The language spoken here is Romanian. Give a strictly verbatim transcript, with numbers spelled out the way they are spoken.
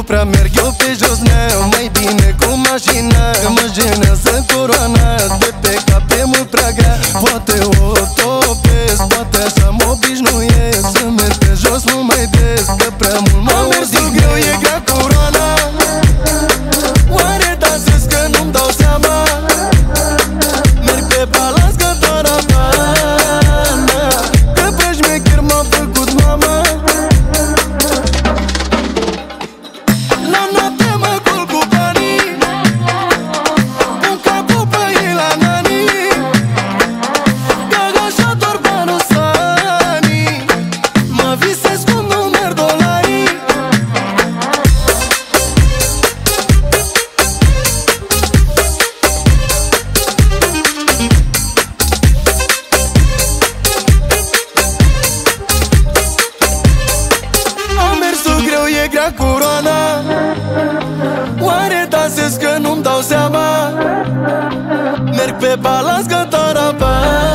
prea merg eu pe jos, nea, mai bine cu mașina. Că mă jenează coroana de pe cap, e mult prea grea. Poate o topesc, poate așa mă obișnuiesc să merg pe jos mult mai des, că prea mult mă odihnesc. Greu e grea coroana, oare dansez că nu-mi dau seama. Merg pe balans că doar apana, că prea șmecher m-a făcut mama. La noapte mă culc cu banii, pun capul pe ei la nani, că așa doar banul sanii. Mă visez cum nu merg dolarii. Am mersul greu, e grea coroana, oare dansez că nu-mi dau seama. Merg pe balans că doar apar.